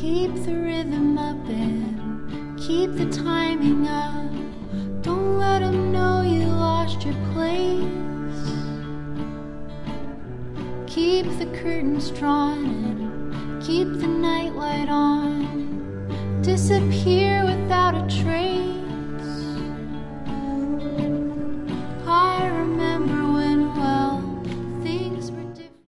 Keep the rhythm up and keep the timing up. Don't let them know you lost your place. Keep the curtains drawn and keep the nightlight on. Disappear without a trace.